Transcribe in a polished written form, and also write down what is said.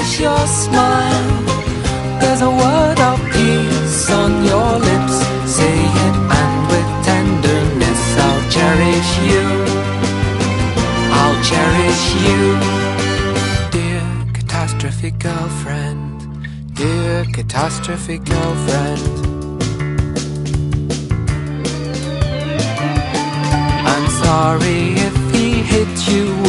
cherish your smile. There's a word of peace on your lips. Say it and with tenderness I'll cherish you. I'll cherish you. Dear catastrophe girlfriend, dear catastrophe girlfriend, I'm sorry if he hit you